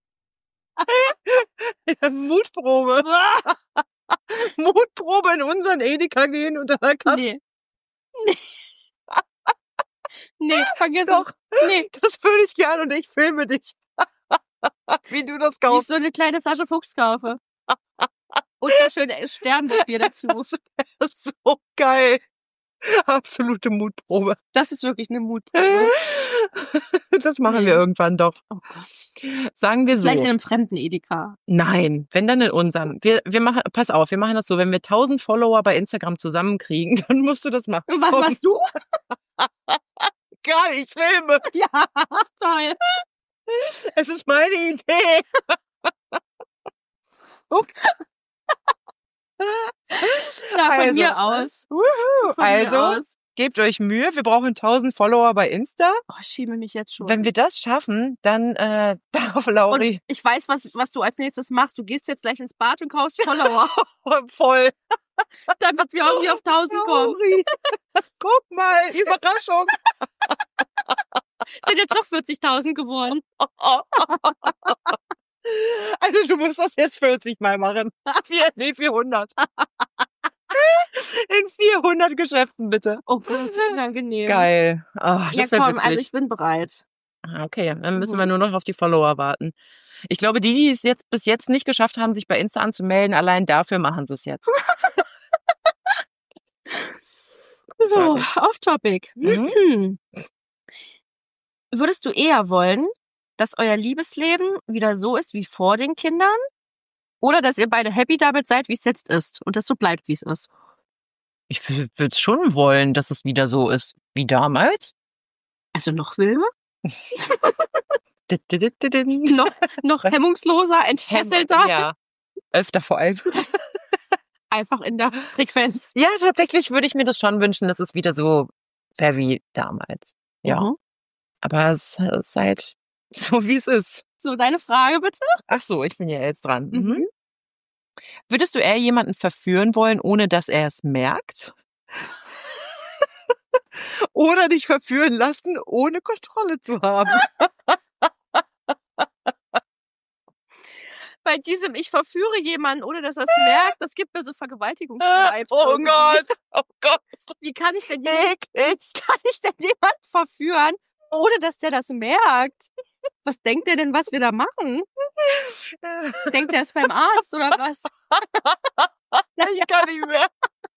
Mutprobe. Mutprobe in unseren Edeka gehen und an der Kasse. Nee, vergiss doch. Nee. Das würde ich gerne und ich filme dich. Wie du das kaufst. Wie ich so eine kleine Flasche Fuchs kaufe. Und ein schönes Sternbier dazu. Das ist so geil. Absolute Mutprobe. Das ist wirklich eine Mutprobe. Das machen wir irgendwann doch. Oh Gott. Sagen wir so. Vielleicht in einem fremden Edeka. Nein, wenn dann in unserem. Wir machen, pass auf, wir machen das so, wenn wir 1000 Follower bei Instagram zusammenkriegen, dann musst du das machen. Was machst du? Geil, ich filme. Ja, toll. Es ist meine Idee. Ups. Na, von mir aus. Gebt euch Mühe, wir brauchen 1000 Follower bei Insta. Oh, ich schäme mich jetzt schon. Wenn wir das schaffen, dann darf Lauri... Und ich weiß, was du als nächstes machst. Du gehst jetzt gleich ins Bad und kaufst Follower. Voll. Damit wir irgendwie auf 1000 kommen. Guck mal, Überraschung. Sind jetzt noch 40.000 geworden. Also du musst das jetzt 40 Mal machen. 400. In 400 Geschäften, bitte. Oh Gott, unangenehm. Geil. Oh, das ja, komm, witzig. also ich bin bereit. Okay, dann müssen wir nur noch auf die Follower warten. Ich glaube, die es jetzt bis jetzt nicht geschafft haben, sich bei Insta anzumelden, allein dafür machen sie es jetzt. So, off topic. Würdest du eher wollen, dass euer Liebesleben wieder so ist wie vor den Kindern? Oder dass ihr beide happy damit seid, wie es jetzt ist und es so bleibt, wie es ist? Ich würde es schon wollen, dass es wieder so ist wie damals. Also noch wilder? noch hemmungsloser, entfesselter? Ja, öfter vor allem. Einfach in der Frequenz. Ja, tatsächlich würde ich mir das schon wünschen, dass es wieder so wäre wie damals. Ja. Aber es ist halt so, wie es ist. So, deine Frage bitte? Ach so, ich bin ja jetzt dran. Würdest du eher jemanden verführen wollen, ohne dass er es merkt? Oder dich verführen lassen, ohne Kontrolle zu haben? Bei diesem, ich verführe jemanden, ohne dass er es merkt, das gibt mir so Vergewaltigungsvibes. Oh Gott. Wie kann ich denn jemanden verführen, ohne dass der das merkt? Was denkt der denn, was wir da machen? Denkt er, ist beim Arzt oder was? Ich kann nicht mehr.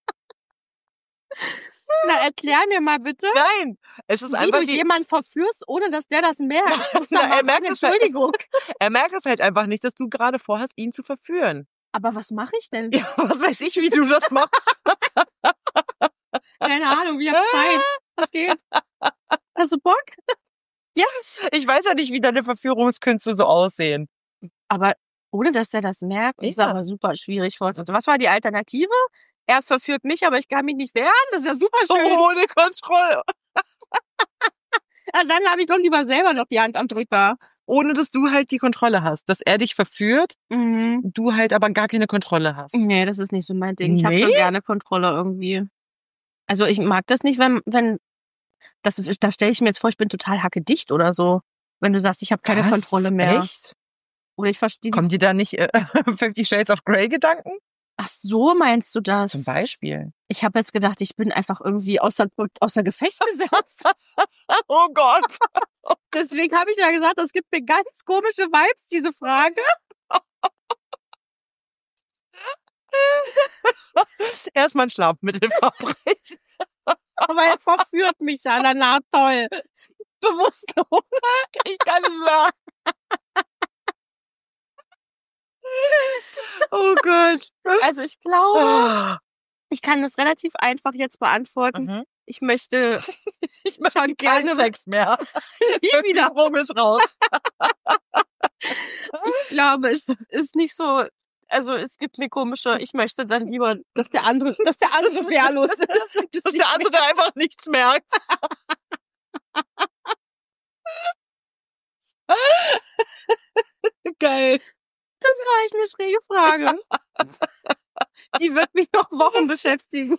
Na, erklär mir mal bitte. Nein, es ist wie einfach du jemanden verführst, ohne dass der das merkt. Entschuldigung. Er merkt es halt einfach nicht, dass du gerade vorhast, ihn zu verführen. Aber was mache ich denn? Ja, was weiß ich, wie du das machst. Keine Ahnung, ich hab Zeit. Was geht? Hast du Bock? Ja, ich weiß ja nicht, wie deine Verführungskünste so aussehen. Aber ohne, dass der das merkt, ist aber super schwierig. Was war die Alternative? Er verführt mich, aber ich kann mich nicht wehren. Das ist ja super schön. Ohne Kontrolle. Also dann habe ich doch lieber selber noch die Hand am Drücker. Ohne, dass du halt die Kontrolle hast. Dass er dich verführt, du halt aber gar keine Kontrolle hast. Nee, das ist nicht so mein Ding. Ich habe schon gerne Kontrolle irgendwie. Also ich mag das nicht, wenn da stelle ich mir jetzt vor, ich bin total hackedicht oder so. Wenn du sagst, ich habe keine Kontrolle mehr. Echt? Oder ich verstehe. Kommen dir da nicht 50 Shades of Grey Gedanken? Ach so, meinst du das? Zum Beispiel. Ich habe jetzt gedacht, ich bin einfach irgendwie außer Gefecht gesetzt. Oh Gott. Deswegen habe ich ja gesagt, das gibt mir ganz komische Vibes, diese Frage. Erstmal ein Schlafmittel verbrechen. Aber er verführt mich ja, na toll. Bewusstlos. Ich kann nicht mehr. Oh Gott. Also ich glaube, ich kann das relativ einfach jetzt beantworten. Ich möchte schon gerne Sex mehr. Nie wieder. Rum ist raus. Ich glaube, es ist nicht so, also es gibt mir komische, ich möchte dann lieber, dass der andere wehrlos ist. Dass der andere einfach nichts merkt. Geil. Das war echt eine schräge Frage. Die wird mich noch Wochen beschäftigen.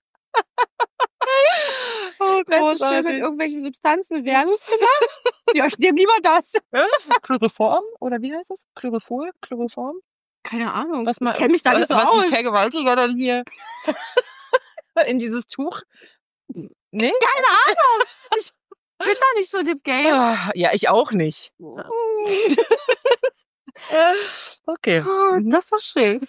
Oh, weißt du, schön mit irgendwelchen Substanzen wehrlos gemacht? Ja, ich nehme lieber das. Chloroform? Oder wie heißt das? Chloroform? Keine Ahnung. Ich kenne mich da nicht so aus. Was die Vergewaltiger dann hier in dieses Tuch? Nee? Keine Ahnung. Ich bin da nicht so in dem Game. Ja, ich auch nicht. Okay. Das war schön.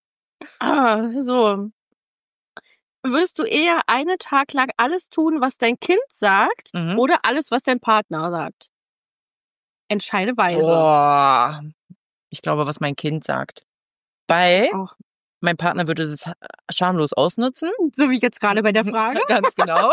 So. Würdest du eher einen Tag lang alles tun, was dein Kind sagt, oder alles, was dein Partner sagt? Entscheide weise. Boah. Ich glaube, was mein Kind sagt. Weil mein Partner würde das schamlos ausnutzen. So wie jetzt gerade bei der Frage. Ganz genau.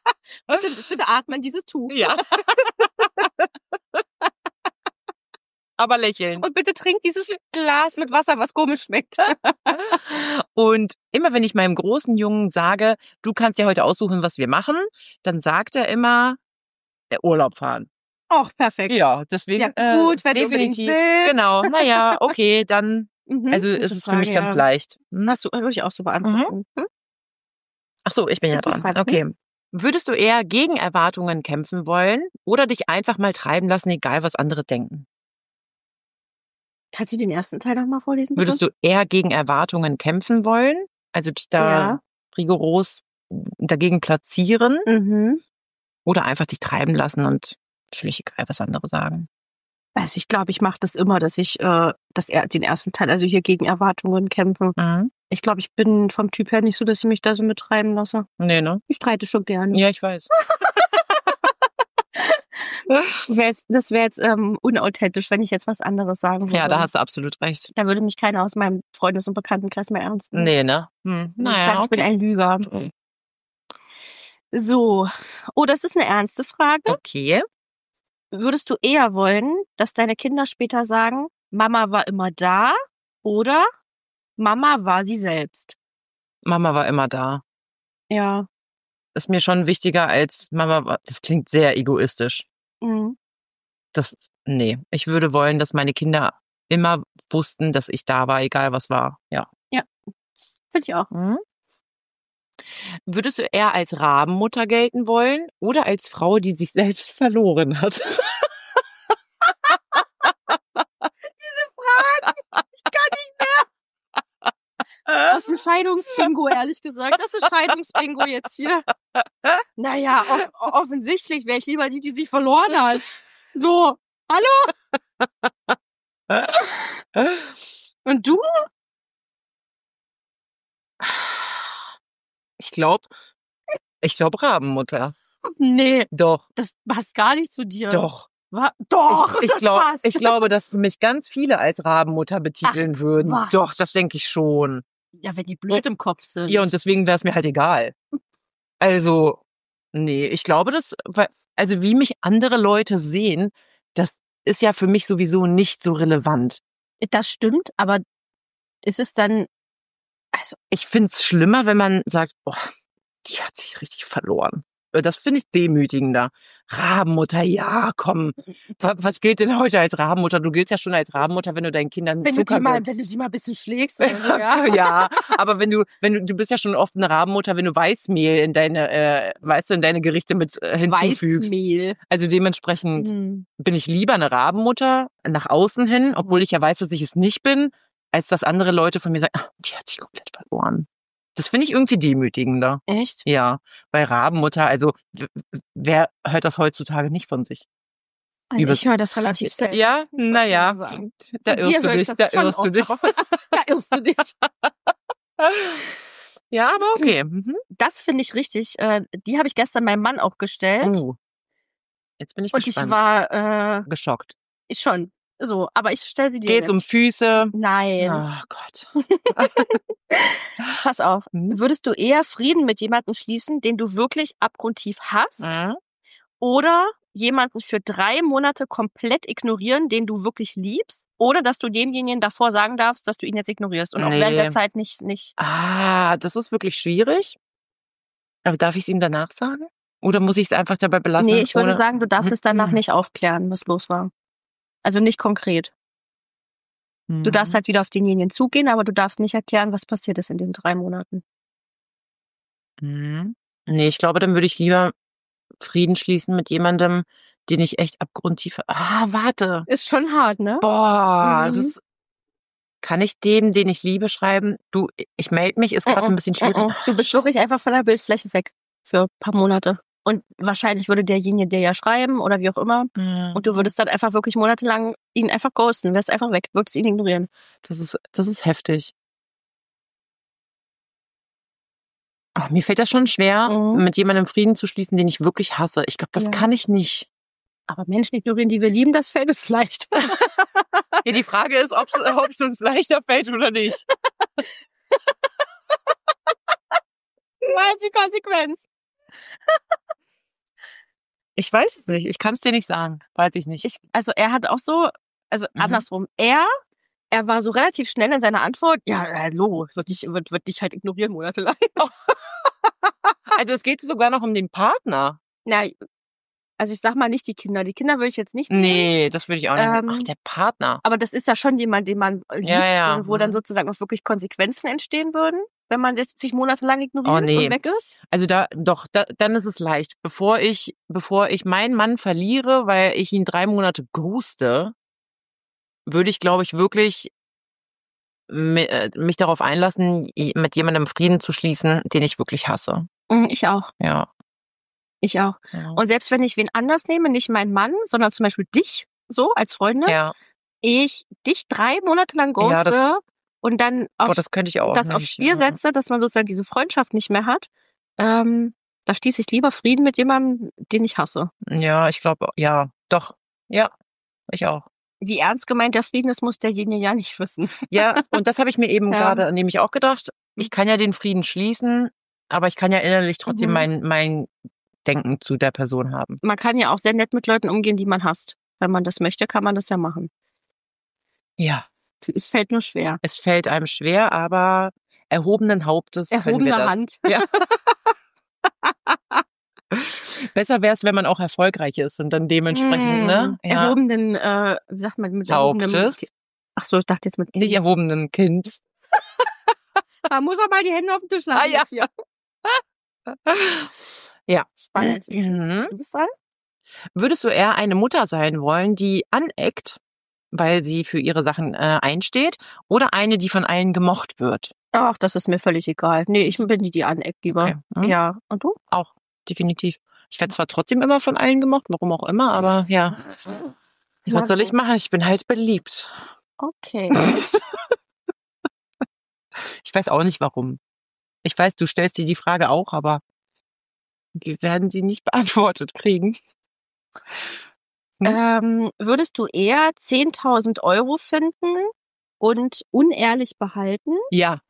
Bitte atmen dieses Tuch. Ja. Aber lächelnd. Und bitte trink dieses Glas mit Wasser, was komisch schmeckt. Und immer wenn ich meinem großen Jungen sage, du kannst ja heute aussuchen, was wir machen, dann sagt er immer, Urlaub fahren. Ach, perfekt. Ja, deswegen ja, gut, wenn definitiv. Du willst. Genau, naja, okay, dann also ist es für mich ganz leicht. Hast du wirklich auch so beantwortet. Ach so, ich bin ja dran. Okay. Würdest du eher gegen Erwartungen kämpfen wollen oder dich einfach mal treiben lassen, egal was andere denken? Kannst du den ersten Teil nochmal vorlesen, bitte? Würdest du eher gegen Erwartungen kämpfen wollen, also dich da rigoros dagegen platzieren oder einfach dich treiben lassen und völlig egal, was andere sagen? Also ich glaube, ich mache das immer, dass ich den ersten Teil, also hier gegen Erwartungen kämpfe. Ich glaube, ich bin vom Typ her nicht so, dass ich mich da so mittreiben lasse. Nee, ne? Ich streite schon gerne. Ja, ich weiß. Das wäre jetzt unauthentisch, wenn ich jetzt was anderes sagen würde. Ja, da hast du absolut recht. Da würde mich keiner aus meinem Freundes- und Bekanntenkreis mehr ernst nehmen. Nee, ne? Naja, ich bin ein Lüger. So. Oh, das ist eine ernste Frage. Okay. Würdest du eher wollen, dass deine Kinder später sagen, Mama war immer da oder Mama war sie selbst? Mama war immer da. Ja. Ist mir schon wichtiger als Mama war. Das klingt sehr egoistisch. Nee. Ich würde wollen, dass meine Kinder immer wussten, dass ich da war, egal was war. Ja. Ja. Finde ich auch. Würdest du eher als Rabenmutter gelten wollen oder als Frau, die sich selbst verloren hat? Diese Fragen, ich kann nicht mehr. Aus dem Scheidungsbingo, ehrlich gesagt. Das ist Scheidungsbingo jetzt hier. Naja, offensichtlich wäre ich lieber die sich verloren hat. So, hallo? Und du? Ich glaube Rabenmutter. Nee. Doch. Das passt gar nicht zu dir. Doch. Doch. Ich glaube, dass mich ganz viele als Rabenmutter betiteln würden. Was? Doch, das denke ich schon. Ja, wenn die blöd im Kopf sind. Ja, und deswegen wäre es mir halt egal. Also, nee, ich glaube, also wie mich andere Leute sehen, das ist ja für mich sowieso nicht so relevant. Das stimmt, aber ist es dann, also ich find's schlimmer, wenn man sagt, boah, die hat sich richtig verloren. Das finde ich demütigender. Rabenmutter, ja, komm. Was gilt denn heute als Rabenmutter? Du giltst ja schon als Rabenmutter, wenn du deinen Kindern Zucker gibst. Wenn du die mal ein bisschen schlägst. Oder so, ja. Ja, aber wenn du bist ja schon oft eine Rabenmutter, wenn du Weißmehl in deine Gerichte mit hinzufügst. Weißmehl. Also dementsprechend bin ich lieber eine Rabenmutter nach außen hin, obwohl ich ja weiß, dass ich es nicht bin, als dass andere Leute von mir sagen, die hat sich komplett verloren. Das finde ich irgendwie demütigender. Echt? Ja, bei Rabenmutter, also wer hört das heutzutage nicht von sich? Also ich höre das relativ selten. Ja, naja, da irrst du dich. Da irrst du dich. Ja, aber okay. Das finde ich richtig. Die habe ich gestern meinem Mann auch gestellt. Jetzt bin ich gespannt. Und ich war geschockt. Ich schon. So, aber ich stelle sie dir Geht's jetzt. Um Füße? Nein. Oh Gott. Pass auf. Würdest du eher Frieden mit jemandem schließen, den du wirklich abgrundtief hast? Oder jemanden für 3 Monate komplett ignorieren, den du wirklich liebst? Oder dass du demjenigen davor sagen darfst, dass du ihn jetzt ignorierst und auch während der Zeit nicht. Das ist wirklich schwierig. Aber darf ich es ihm danach sagen? Oder muss ich es einfach dabei belassen? Nee, ich würde sagen, du darfst es danach nicht aufklären, was los war. Also nicht konkret. Du darfst halt wieder auf denjenigen zugehen, aber du darfst nicht erklären, was passiert ist in den 3 Monaten. Nee, ich glaube, dann würde ich lieber Frieden schließen mit jemandem, den ich echt abgrundtief... warte. Ist schon hart, ne? Boah, das... Kann ich dem, den ich liebe, schreiben? Du, ich melde mich, ist gerade ein bisschen schwierig. Du bist wirklich einfach von der Bildfläche weg für ein paar Monate. Und wahrscheinlich würde derjenige dir ja schreiben oder wie auch immer. Und du würdest dann einfach wirklich monatelang ihn einfach ghosten, wärst einfach weg, würdest ihn ignorieren. Das ist heftig. Mir fällt das schon schwer, mit jemandem Frieden zu schließen, den ich wirklich hasse. Ich glaube, das kann ich nicht. Aber Menschen ignorieren, die wir lieben, das fällt uns leicht. Ja, die Frage ist, ob es uns leichter fällt oder nicht. Weil die Konsequenz. Ich weiß es nicht. Ich kann es dir nicht sagen. Weiß ich nicht. Also er hat auch so also andersrum. Er war so relativ schnell in seiner Antwort. Ja, hallo, wird dich halt ignorieren monatelang. Also es geht sogar noch um den Partner. Na, also ich sag mal nicht die Kinder. Die Kinder würde ich jetzt nicht nehmen. Nee, das würde ich auch nicht nehmen. Ach, der Partner. Aber das ist ja schon jemand, den man liebt und wo dann sozusagen auch wirklich Konsequenzen entstehen würden, wenn man jetzt sich monatelang ignoriert und weg ist. Also dann ist es leicht. Bevor ich meinen Mann verliere, weil ich ihn 3 Monate ghoste, würde ich, glaube ich, wirklich mich darauf einlassen, mit jemandem Frieden zu schließen, den ich wirklich hasse. Ich auch. Ja. Ich auch. Ja. Und selbst wenn ich wen anders nehme, nicht meinen Mann, sondern zum Beispiel dich, so als Freundin, ich dich 3 Monate lang ghoste und dann aufs Spiel setze, dass man sozusagen diese Freundschaft nicht mehr hat, da schließe ich lieber Frieden mit jemandem, den ich hasse. Ja, ich glaube, ja, doch. Ja, ich auch. Wie ernst gemeint der Frieden ist, muss derjenige ja nicht wissen. Ja, und das habe ich mir eben gerade nämlich auch gedacht. Ich kann ja den Frieden schließen, aber ich kann ja innerlich trotzdem mein Denken zu der Person haben. Man kann ja auch sehr nett mit Leuten umgehen, die man hasst. Wenn man das möchte, kann man das ja machen. Ja. Es fällt nur schwer. Es fällt einem schwer, aber erhobenen Hauptes können wir das. Hand. Ja. Besser wäre es, wenn man auch erfolgreich ist und dann dementsprechend, ne? Ja. Erhobenen, wie sagt man, mit Hauptes. Ach so, ich dachte jetzt mit nicht erhobenen Kinds. Man muss auch mal die Hände auf den Tisch lassen. Ja. Ja. Spannend. Du bist dran? Würdest du eher eine Mutter sein wollen, die aneckt, weil sie für ihre Sachen einsteht, oder eine, die von allen gemocht wird? Ach, das ist mir völlig egal. Nee, ich bin die aneckt lieber. Okay. Ja. Und du? Auch, definitiv. Ich werde zwar trotzdem immer von allen gemocht, warum auch immer, aber ja. Was soll ich machen? Ich bin halt beliebt. Okay. Ich weiß auch nicht, warum. Ich weiß, du stellst dir die Frage auch, aber wir werden sie nicht beantwortet kriegen. Würdest du eher 10.000 € finden und unehrlich behalten? Ja.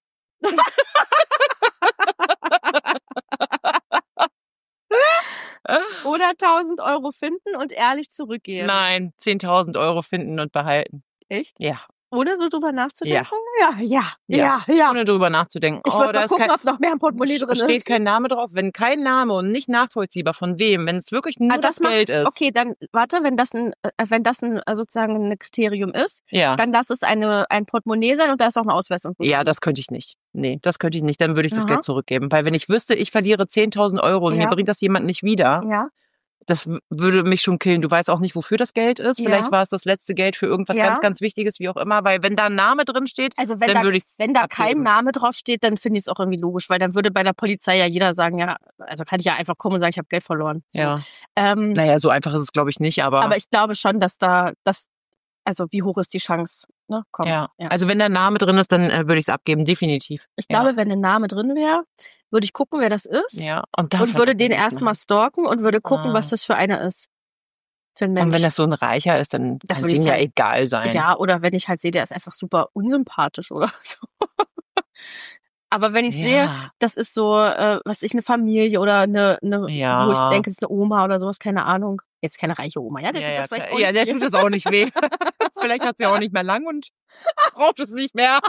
Oder 1.000 € finden und ehrlich zurückgeben? Nein, 10.000 € finden und behalten. Echt? Ja. Ohne so drüber nachzudenken? Ja. Ohne drüber nachzudenken. Ich würde mal gucken, ob noch mehr im Portemonnaie drin ist. Steht kein Name drauf. Wenn kein Name und nicht nachvollziehbar von wem, wenn es wirklich nur das Geld ist. Okay, dann warte, wenn das ein sozusagen ein Kriterium ist, dann lass es ein Portemonnaie sein und da ist auch eine Ausweisung. Ja, das könnte ich nicht. Nee, das könnte ich nicht. Dann würde ich das Geld zurückgeben. Weil wenn ich wüsste, ich verliere 10.000 € und mir bringt das jemand nicht wieder, das würde mich schon killen. Du weißt auch nicht, wofür das Geld ist. Vielleicht war es das letzte Geld für irgendwas ganz, ganz Wichtiges, wie auch immer. Weil wenn da ein Name drin steht, also wenn da kein Name drauf steht, dann finde ich es auch irgendwie logisch. Weil dann würde bei der Polizei ja jeder sagen, ja, also kann ich ja einfach kommen und sagen, ich habe Geld verloren. So. Ja. Naja, so einfach ist es, glaube ich, nicht. Aber ich glaube schon, dass also wie hoch ist die Chance? Ne? Komm. Ja. Also wenn der Name drin ist, dann würde ich es abgeben, definitiv. Ich glaube, wenn ein Name drin wäre, würde ich gucken, wer das ist. Ja. Und würde den erstmal stalken und würde gucken, was das für einer ist. Für ein Mensch. Und wenn das so ein Reicher ist, dann kann es ihm ja egal sein. Ja, oder wenn ich halt sehe, der ist einfach super unsympathisch oder so. Aber wenn ich sehe, das ist so, eine Familie oder eine wo ich denke, es ist eine Oma oder sowas, keine Ahnung. Jetzt keine reiche Oma, ja? Der tut das auch nicht weh. Vielleicht hat sie auch nicht mehr lang und braucht es nicht mehr.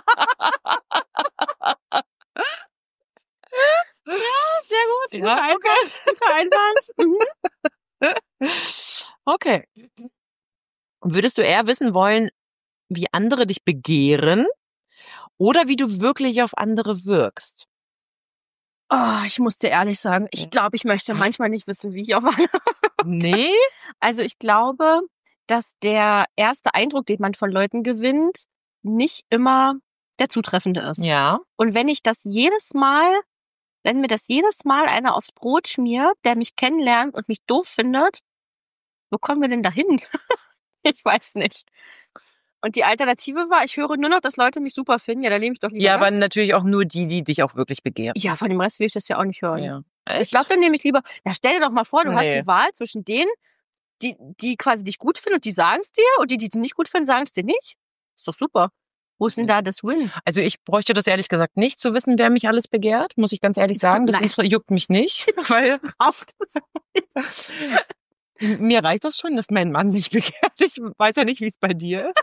Ja, sehr gut. Guter Einwand. Okay. Würdest du eher wissen wollen, wie andere dich begehren oder wie du wirklich auf andere wirkst? Oh, ich muss dir ehrlich sagen, ich glaube, ich möchte manchmal nicht wissen, wie ich auf andere wirke. Nee? Also ich glaube, dass der erste Eindruck, den man von Leuten gewinnt, nicht immer der zutreffende ist. Ja. Und wenn mir das jedes Mal einer aufs Brot schmiert, der mich kennenlernt und mich doof findet, wo kommen wir denn da hin? Ich weiß nicht. Und die Alternative war, ich höre nur noch, dass Leute mich super finden. Ja, da nehme ich doch lieber Ja, aber natürlich auch nur die dich auch wirklich begehren. Ja, von dem Rest will ich das ja auch nicht hören. Ja. Ich glaube, dann nehme ich lieber, stell dir doch mal vor, du hast die Wahl zwischen denen, die quasi dich gut finden und die sagen es dir und die dich nicht gut finden, sagen es dir nicht. Ist doch super. Wo ist denn da das Win? Also ich bräuchte das ehrlich gesagt nicht, zu wissen, wer mich alles begehrt, muss ich ganz ehrlich sagen. Das juckt mich nicht. Weil Mir reicht das schon, dass mein Mann nicht begehrt. Ich weiß ja nicht, wie es bei dir ist.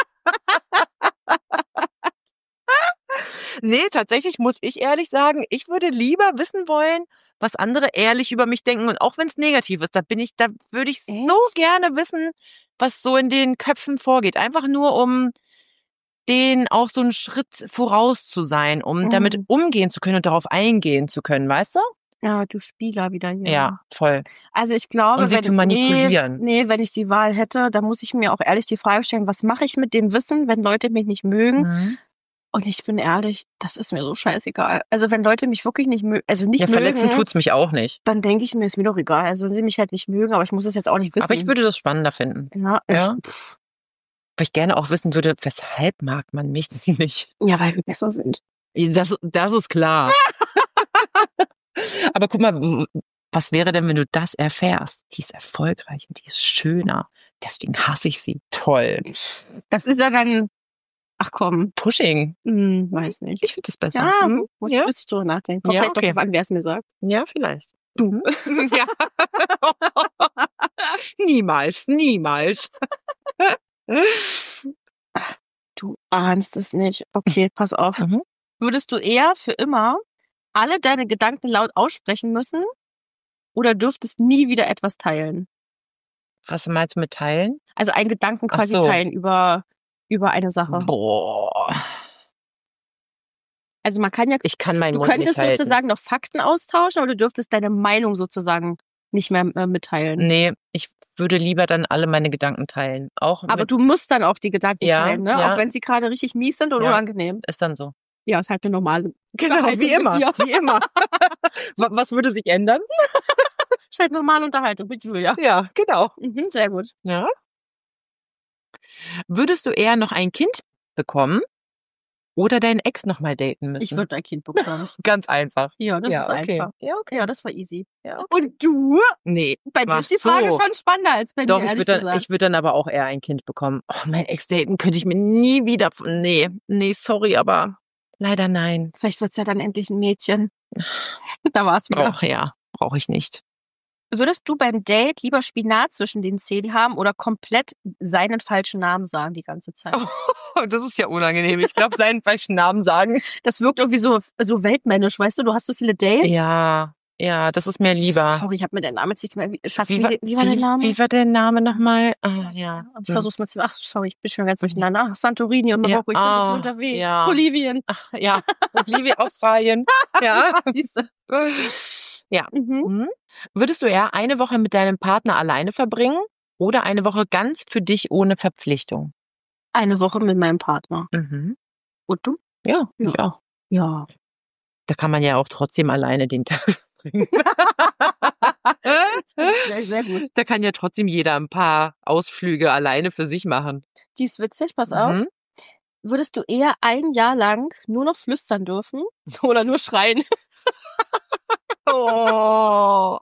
Nee, tatsächlich muss ich ehrlich sagen, ich würde lieber wissen wollen, was andere ehrlich über mich denken. Und auch wenn es negativ ist, da würde ich so gerne wissen, was so in den Köpfen vorgeht. Einfach nur, um denen auch so einen Schritt voraus zu sein, um damit umgehen zu können und darauf eingehen zu können, weißt du? Ja, du Spieler wieder hier. Ja, voll. Also ich glaube, um sie zu manipulieren. Nee, wenn ich die Wahl hätte, dann muss ich mir auch ehrlich die Frage stellen, was mache ich mit dem Wissen, wenn Leute mich nicht mögen? Mhm. Und ich bin ehrlich, das ist mir so scheißegal. Also wenn Leute mich wirklich nicht mögen, verletzen tut's mich auch nicht. Dann denke ich mir, ist mir doch egal. Also wenn sie mich halt nicht mögen, aber ich muss es jetzt auch nicht wissen. Aber ich würde das spannender finden. Ja. Weil ich gerne auch wissen würde, weshalb mag man mich nicht? Ja, weil wir besser sind. Das ist klar. Aber guck mal, was wäre denn, wenn du das erfährst? Die ist erfolgreich und die ist schöner. Deswegen hasse ich sie. Toll. Das ist ja dann, ach komm. Pushing. Weiß nicht. Ich finde das besser. Ja, müsste ich drüber nachdenken. Kommt vielleicht doch an, wer es mir sagt. Ja, vielleicht. Du. Ja. Niemals. Du ahnst es nicht. Okay, pass auf. Würdest du eher für immer alle deine Gedanken laut aussprechen müssen oder dürftest nie wieder etwas teilen? Was meinst du mit teilen? Also einen Gedanken quasi teilen über eine Sache. Boah. Also man kann ja, ich kann meinen Mund du könntest nicht halten. Sozusagen noch Fakten austauschen, aber du dürftest deine Meinung sozusagen nicht mehr mitteilen. Nee, ich würde lieber dann alle meine Gedanken teilen. Aber du musst dann auch die Gedanken teilen, ne? Ja. Auch wenn sie gerade richtig mies sind und unangenehm. Ist dann so. Ja, ist halt eine normale. Genau, wie immer. Wie immer. Was würde sich ändern? Ist halt normale Unterhaltung mit Julia. Ja, genau. Sehr gut. Ja. Würdest du eher noch ein Kind bekommen oder deinen Ex nochmal daten müssen? Ich würde ein Kind bekommen. Ganz einfach. Ja, das ist einfach. Ja, okay. Ja, das war easy. Ja, okay. Und du? Nee. Bei dir ist die Frage schon spannender als bei mir, ehrlich gesagt. Ich würde dann aber auch eher ein Kind bekommen. Oh, mein Ex-Daten könnte ich mir nie wieder... Nee, sorry, aber leider nein. Vielleicht wird's ja dann endlich ein Mädchen. Da war's wieder. Oh, ja, brauche ich nicht. Würdest du beim Date lieber Spinat zwischen den Zähnen haben oder komplett seinen falschen Namen sagen die ganze Zeit? Oh, das ist ja unangenehm. Ich glaube, seinen falschen Namen sagen. Das wirkt irgendwie so weltmännisch, weißt du hast so viele Dates. Ja, das ist mir lieber. Sorry, ich habe mir den Namen jetzt nicht mehr... Schatz, wie war der Name? Wie war der Name nochmal? Ja. Ich versuch's mal zu... Ach, sorry, ich bin schon ganz durcheinander. Ach, Santorini und Marokko, ich bin so viel unterwegs. Ja. Bolivien. Ach, ja, Bolivien, Australien. Ja. Siehste. Ja. Würdest du eher eine Woche mit deinem Partner alleine verbringen oder eine Woche ganz für dich ohne Verpflichtung? Eine Woche mit meinem Partner. Und du? Ja, ich auch. Ja. Da kann man ja auch trotzdem alleine den Tag verbringen. Sehr, sehr gut. Da kann ja trotzdem jeder ein paar Ausflüge alleine für sich machen. Die ist witzig, pass auf. Würdest du eher ein Jahr lang nur noch flüstern dürfen oder nur schreien? Oh.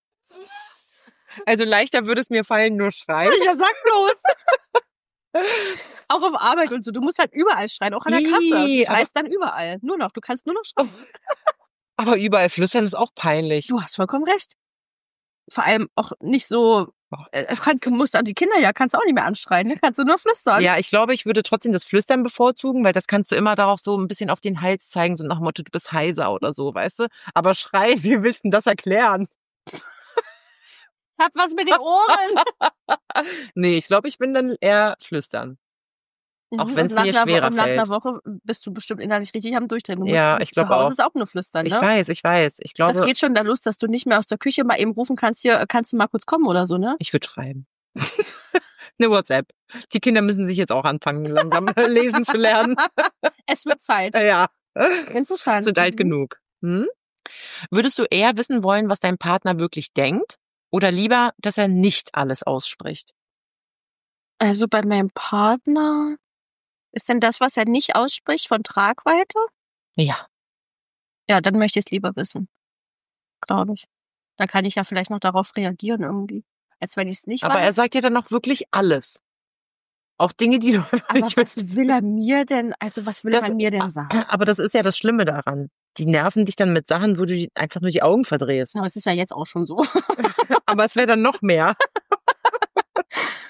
Also leichter würde es mir fallen, nur schreien. Ja, sag bloß. Auch auf Arbeit und so. Du musst halt überall schreien, auch an der Kasse. Du schreist dann überall. Du kannst nur noch schreien. Aber überall flüstern ist auch peinlich. Du hast vollkommen recht. Vor allem auch nicht so, musst an die Kinder kannst du auch nicht mehr anschreien, ne? Kannst du nur flüstern. Ja, ich glaube, ich würde trotzdem das Flüstern bevorzugen, weil das kannst du immer darauf so ein bisschen auf den Hals zeigen, so nach dem Motto, du bist heiser oder so, weißt du? Aber schreien, wie willst du denn das erklären? Hab was mit den Ohren. Nee, ich glaube, ich bin dann eher flüstern. Auch wenn es mir schwerer fällt. Nach einer Woche bist du bestimmt innerlich richtig am Durchdrehen. Ja, ich glaube auch. Das ist auch nur flüstern, ne? Ich weiß. Ich glaube, das geht schon da los, dass du nicht mehr aus der Küche mal eben rufen kannst, hier, kannst du mal kurz kommen oder so, ne? Ich würde schreiben. Eine WhatsApp. Die Kinder müssen sich jetzt auch anfangen, langsam lesen zu lernen. Es wird Zeit. Ja. Interessant. Sind alt genug. Würdest du eher wissen wollen, was dein Partner wirklich denkt? Oder lieber, dass er nicht alles ausspricht? Also bei meinem Partner... Ist denn das, was er nicht ausspricht, von Tragweite? Ja. Ja, dann möchte ich es lieber wissen. Glaube ich. Dann kann ich ja vielleicht noch darauf reagieren irgendwie. Als wenn ich es nicht weiß. Aber er sagt ja dann auch wirklich alles. Auch Dinge, die du nicht weißt. Was will er mir denn, was will er mir denn sagen? Aber das ist ja das Schlimme daran. Die nerven dich dann mit Sachen, wo du einfach nur die Augen verdrehst. Aber es ist ja jetzt auch schon so. Aber es wäre dann noch mehr.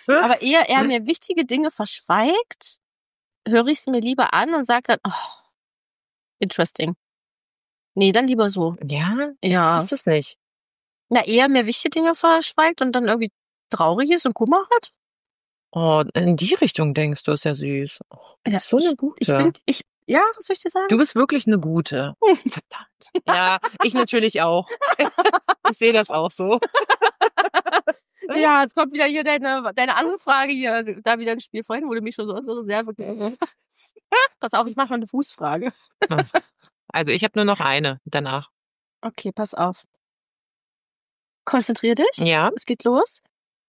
Aber ehe er mir wichtige Dinge verschweigt, höre ich es mir lieber an und sage dann, oh, interesting. Nee, dann lieber so. Ja? Ja. Ist das nicht? Na, eher mir wichtige Dinge verschweigt und dann irgendwie traurig ist und Kummer hat. Oh, in die Richtung denkst du, ist ja süß. Oh, Ja, so eine gute. Ja, was soll ich dir sagen? Du bist wirklich eine gute. Verdammt. Ja, ich natürlich auch. Ich sehe das auch so. Ja, jetzt kommt wieder hier deine andere Frage hier, da wieder ein Spiel vorhin, wo du mich schon so unsere Reserve gegeben hast. Pass auf, ich mache mal eine Fußfrage. Also ich habe nur noch eine danach. Okay, pass auf. Konzentrier dich. Ja. Es geht los.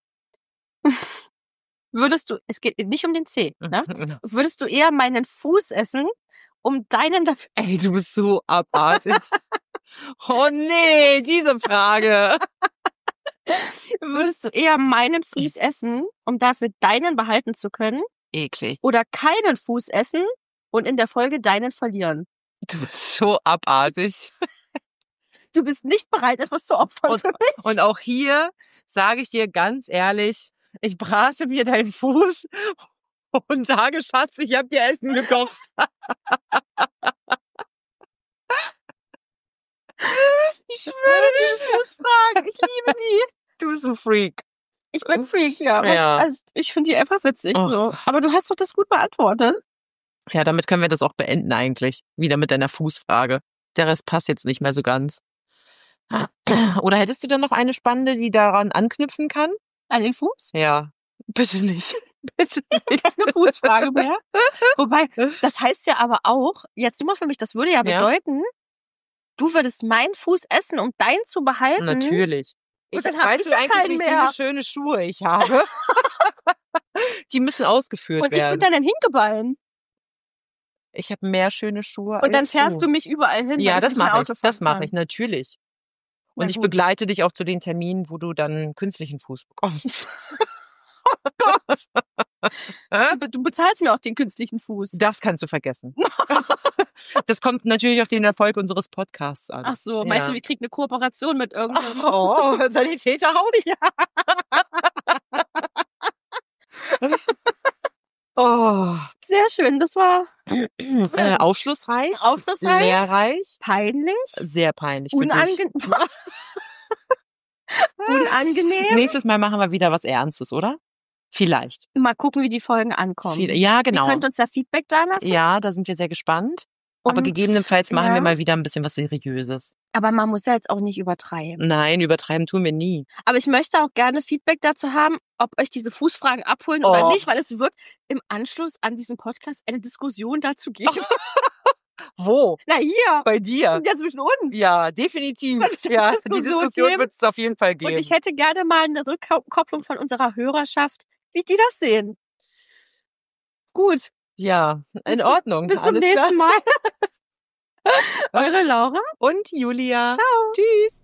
Es geht nicht um den Zeh, ne? Würdest du eher meinen Fuß essen, um deinen dafür... Ey, du bist so abartig. Oh nee, diese Frage. Würdest du eher meinen Fuß essen, um dafür deinen behalten zu können? Eklig. Oder keinen Fuß essen und in der Folge deinen verlieren? Du bist so abartig. Du bist nicht bereit, etwas zu opfern für mich. Und auch hier sage ich dir ganz ehrlich, ich brate mir deinen Fuß und sage, Schatz, ich habe dir Essen gekocht. Ich schwöre, diese Fußfragen, ich liebe die. Du bist ein Freak. Ich bin Freak, ja. Also ich finde die einfach witzig. Oh. So. Aber du hast doch das gut beantwortet. Ja, damit können wir das auch beenden eigentlich. Wieder mit deiner Fußfrage. Der Rest passt jetzt nicht mehr so ganz. Oder hättest du dann noch eine spannende, die daran anknüpfen kann? An den Fuß? Ja. Bitte nicht. Bitte nicht. Keine Fußfrage mehr. Wobei, das heißt ja aber auch, jetzt nur mal für mich, das würde ja bedeuten, du würdest meinen Fuß essen, um deinen zu behalten. Natürlich. Und dann weißt du eigentlich, wie viele schöne Schuhe ich habe? Die müssen ausgeführt werden. Und ich bin dann ein Hinkebein. Ich habe mehr schöne Schuhe als Und dann fährst du mich überall hin. Ja, das mache ich. Das mache ich, natürlich. Und ich begleite dich auch zu den Terminen, wo du dann künstlichen Fuß bekommst. Oh Gott. Du bezahlst mir auch den künstlichen Fuß. Das kannst du vergessen. Das kommt natürlich auf den Erfolg unseres Podcasts an. Ach so, meinst du, wir kriegen eine Kooperation mit irgendeinem... Oh, Sanitäterhaus? Ja. Oh. Sehr schön, das war... Aufschlussreich. Aufschlussreich. Lehrreich. Peinlich. Sehr peinlich. Unangenehm. Nächstes Mal machen wir wieder was Ernstes, oder? Vielleicht. Mal gucken, wie die Folgen ankommen. Ja, genau. Ihr könnt uns ja Feedback da lassen. Ja, da sind wir sehr gespannt. Aber gegebenenfalls machen wir mal wieder ein bisschen was Seriöses. Aber man muss ja jetzt auch nicht übertreiben. Nein, übertreiben tun wir nie. Aber ich möchte auch gerne Feedback dazu haben, ob euch diese Fußfragen abholen oder nicht, weil es wird im Anschluss an diesen Podcast eine Diskussion dazu geben. Wo? Na, hier. Bei dir? Ja, zwischen uns. Ja, definitiv. Ja, die Diskussion wird es auf jeden Fall geben. Und ich hätte gerne mal eine Rückkopplung von unserer Hörerschaft, wie die das sehen. Gut. Ja, in Ordnung. Bis zum nächsten Mal. Eure Laura und Julia. Ciao. Tschüss.